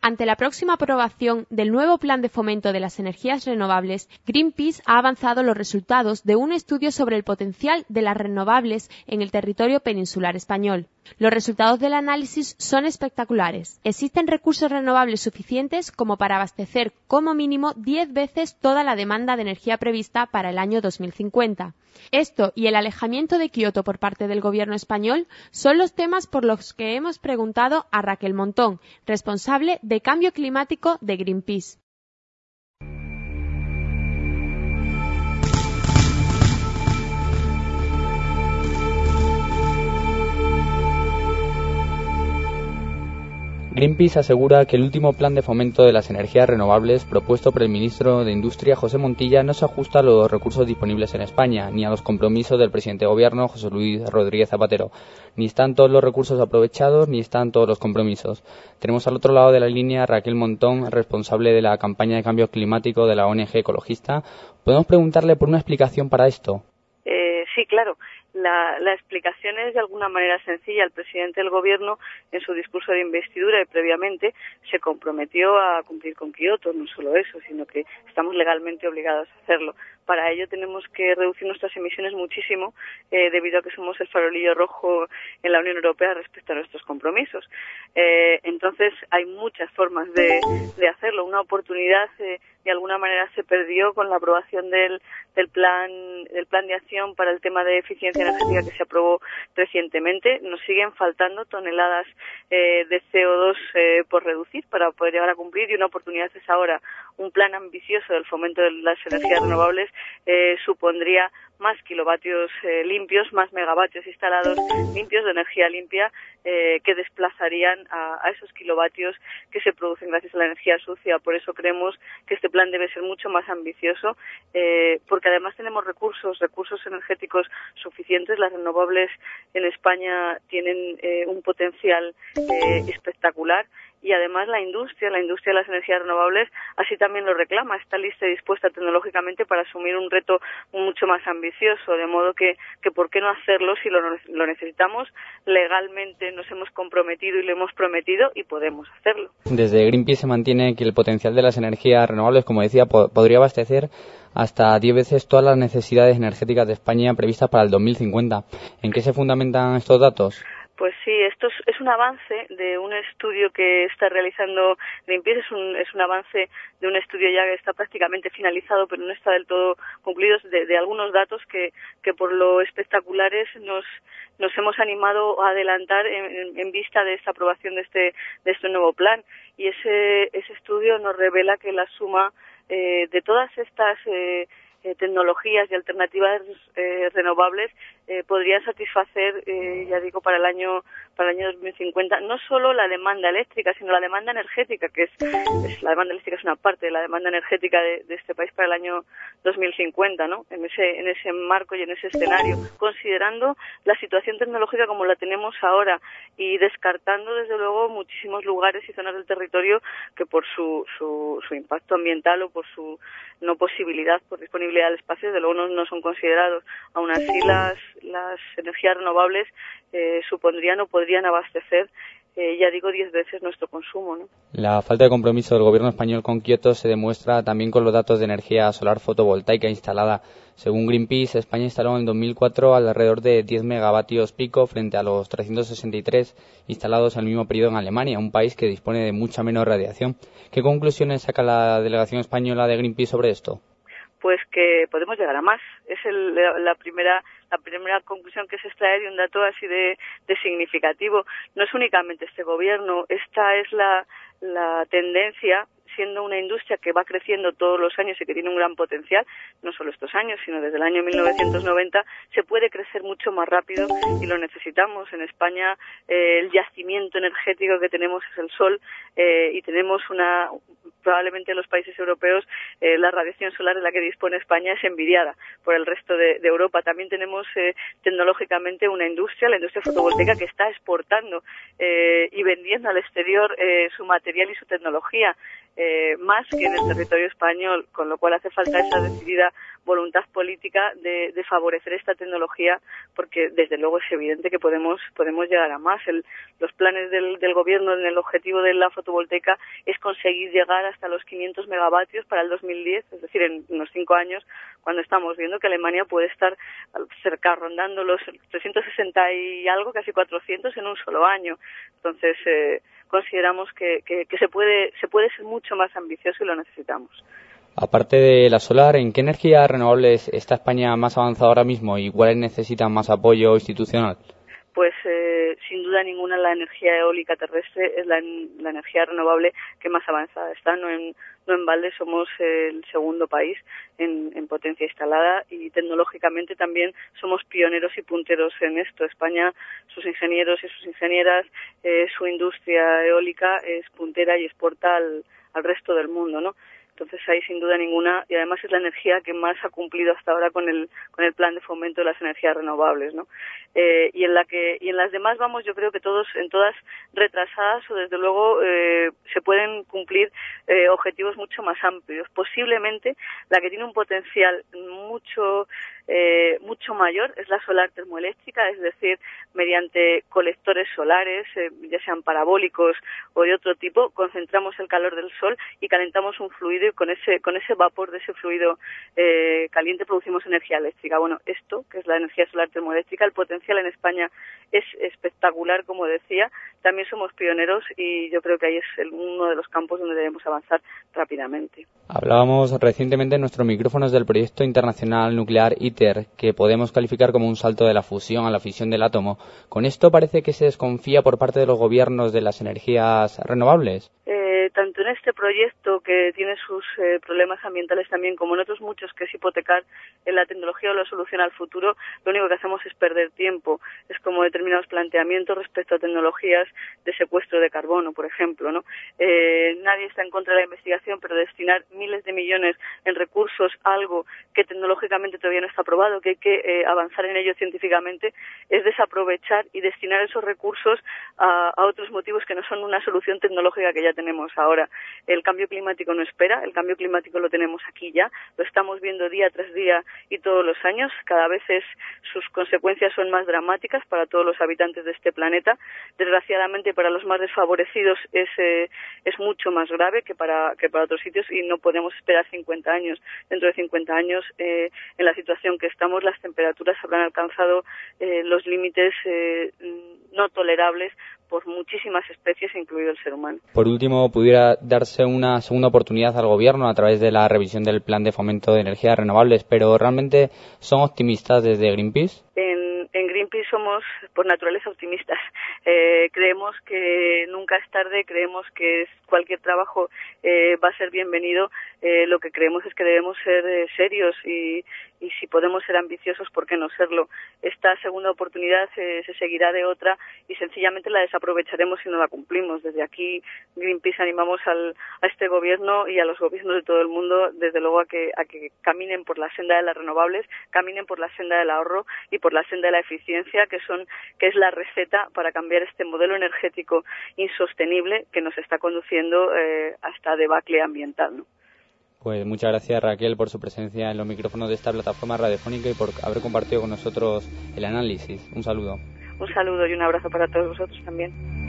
ante la próxima aprobación del nuevo Plan de Fomento de las Energías Renovables, Greenpeace ha avanzado los resultados de un estudio sobre el potencial de las renovables en el territorio peninsular español. Los resultados del análisis son espectaculares. Existen recursos renovables suficientes como para abastecer como mínimo 10 veces toda la demanda de energía prevista para el año 2050. Esto y el alejamiento de Kioto por parte del gobierno español son los temas por los que hemos preguntado a Raquel Montón, responsable de Cambio Climático de Greenpeace. Greenpeace asegura que el último plan de fomento de las energías renovables propuesto por el ministro de Industria, José Montilla, no se ajusta a los recursos disponibles en España, ni a los compromisos del presidente de Gobierno, José Luis Rodríguez Zapatero. Ni están todos los recursos aprovechados, ni están todos los compromisos. Tenemos al otro lado de la línea a Raquel Montón, responsable de la campaña de cambio climático de la ONG ecologista. ¿Podemos preguntarle por una explicación para esto? Sí, claro. La explicación es de alguna manera sencilla. El presidente del Gobierno, en su discurso de investidura y previamente, se comprometió a cumplir con Kioto. No solo eso, sino que estamos legalmente obligados a hacerlo. Para ello tenemos que reducir nuestras emisiones muchísimo, debido a que somos el farolillo rojo en la Unión Europea respecto a nuestros compromisos. Entonces hay muchas formas de hacerlo. Una oportunidad de alguna manera se perdió con la aprobación del plan de acción para el tema de eficiencia energética que se aprobó recientemente. Nos siguen faltando toneladas de CO2 por reducir para poder llegar a cumplir, y una oportunidad es ahora. Un plan ambicioso del fomento de las energías renovables supondría más kilovatios limpios, más megavatios instalados limpios de energía limpia que desplazarían a esos kilovatios que se producen gracias a la energía sucia. Por eso creemos que este plan debe ser mucho más ambicioso, porque además tenemos recursos energéticos suficientes. Las renovables en España tienen un potencial espectacular. Y además la industria de las energías renovables así también lo reclama, está lista y dispuesta tecnológicamente para asumir un reto mucho más ambicioso, de modo que ¿por qué no hacerlo si lo necesitamos? Legalmente nos hemos comprometido y lo hemos prometido y podemos hacerlo. Desde Greenpeace se mantiene que el potencial de las energías renovables, como decía, podría abastecer hasta 10 veces todas las necesidades energéticas de España previstas para el 2050. ¿En qué se fundamentan estos datos? Pues sí, esto es un avance de un estudio que está realizando Greenpeace, es un avance de un estudio ya que está prácticamente finalizado, pero no está del todo concluido, de algunos datos que por lo espectaculares nos hemos animado a adelantar en vista de esta aprobación de este nuevo plan. Y ese estudio nos revela que la suma de todas estas tecnologías y alternativas renovables podría satisfacer, ya digo, para el año 2050, no solo la demanda eléctrica, sino la demanda energética, que es la demanda eléctrica es una parte de la demanda energética de este país para el año 2050, ¿no? En ese marco y en ese escenario, considerando la situación tecnológica como la tenemos ahora y descartando desde luego muchísimos lugares y zonas del territorio que por su impacto ambiental o por su no posibilidad, por disponibilidad del espacio, desde luego no son considerados. Aún así las energías renovables supondrían o podrían abastecer, ya digo, 10 veces nuestro consumo, ¿no? La falta de compromiso del gobierno español con Kioto se demuestra también con los datos de energía solar fotovoltaica instalada. Según Greenpeace, España instaló en 2004 alrededor de 10 megavatios pico frente a los 363 instalados en el mismo periodo en Alemania, un país que dispone de mucha menos radiación. ¿Qué conclusiones saca la delegación española de Greenpeace sobre esto? Pues que podemos llegar a más. Es la primera conclusión que se extrae de un dato así de significativo. No es únicamente este gobierno, esta es la tendencia, siendo una industria que va creciendo todos los años y que tiene un gran potencial, no solo estos años, sino desde el año 1990, se puede crecer mucho más rápido y lo necesitamos. En España el yacimiento energético que tenemos es el sol, y tenemos probablemente en los países europeos la radiación solar de la que dispone España es envidiada por el resto de Europa. También tenemos tecnológicamente una industria, la industria fotovoltaica, que está exportando y vendiendo al exterior su material y su tecnología, más que en el territorio español, con lo cual hace falta esa decidida voluntad política de favorecer esta tecnología, porque desde luego es evidente que podemos llegar a más. Los planes del gobierno en el objetivo de la fotovoltaica es conseguir llegar hasta los 500 megavatios para el 2010, es decir, en unos 5 años, cuando estamos viendo que Alemania puede estar cerca, rondando los 360 y algo, casi 400 en un solo año. Entonces, consideramos que se puede ser mucho más ambicioso y lo necesitamos. Aparte de la solar, ¿en qué energías renovables está España más avanzada ahora mismo y cuáles necesitan más apoyo institucional? Pues sin duda ninguna la energía eólica terrestre es la energía renovable que más avanzada está. No en balde somos el segundo país en potencia instalada y tecnológicamente también somos pioneros y punteros en esto. España, sus ingenieros y sus ingenieras, su industria eólica es puntera y exporta al resto del mundo, ¿no? Entonces ahí sin duda ninguna, y además es la energía que más ha cumplido hasta ahora con el plan de fomento de las energías renovables, ¿no? Y en las demás vamos, yo creo que en todas retrasadas o desde luego se pueden cumplir objetivos mucho más amplios. Posiblemente la que tiene un potencial mucho mayor es la solar termoeléctrica, es decir, mediante colectores solares, ya sean parabólicos o de otro tipo, concentramos el calor del sol y calentamos un fluido y con ese vapor de ese fluido caliente producimos energía eléctrica. Bueno, esto, que es la energía solar termoeléctrica, el potencial en España es espectacular, como decía. También somos pioneros y yo creo que ahí es uno de los campos donde debemos avanzar rápidamente. Hablábamos recientemente en nuestros micrófonos del proyecto internacional nuclear ITER, que podemos calificar como un salto de la fusión a la fisión del átomo. ¿Con esto parece que se desconfía por parte de los gobiernos de las energías renovables? Tanto en este proyecto, que tiene sus problemas ambientales también, como en otros muchos, que es hipotecar en la tecnología o la solución al futuro, lo único que hacemos es perder tiempo. Es como determinados planteamientos respecto a tecnologías de secuestro de carbono, por ejemplo, ¿no? Nadie está en contra de la investigación, pero destinar miles de millones en recursos a algo que tecnológicamente todavía no está aprobado, que hay que avanzar en ello científicamente, es desaprovechar y destinar esos recursos a otros motivos que no son una solución tecnológica que ya tenemos ahora. El cambio climático no espera, el cambio climático lo tenemos aquí ya, lo estamos viendo día tras día y todos los años. Cada vez sus consecuencias son más dramáticas para todos los habitantes de este planeta. Desgraciadamente para los más desfavorecidos es mucho más grave que para otros sitios y no podemos esperar 50 años. Dentro de 50 años, en la situación que estamos, las temperaturas habrán alcanzado los límites no tolerables por muchísimas especies, incluido el ser humano. Por último, ¿pudiera darse una segunda oportunidad al Gobierno a través de la revisión del Plan de Fomento de Energías Renovables? ¿Pero realmente son optimistas desde Greenpeace? En Greenpeace somos por naturaleza optimistas. Creemos que nunca es tarde, creemos que cualquier trabajo va a ser bienvenido. Lo que creemos es que debemos ser serios y si podemos ser ambiciosos, ¿por qué no serlo? Esta segunda oportunidad se seguirá de otra y sencillamente la desaprovecharemos si no la cumplimos. Desde aquí Greenpeace animamos a este gobierno y a los gobiernos de todo el mundo, desde luego, a que caminen por la senda de las renovables, caminen por la senda del ahorro y por la senda de la eficiencia, que es la receta para cambiar este modelo energético insostenible que nos está conduciendo hasta debacle ambiental, ¿no? Pues muchas gracias, Raquel, por su presencia en los micrófonos de esta plataforma radiofónica y por haber compartido con nosotros el análisis. Un saludo. Un saludo y un abrazo para todos vosotros también.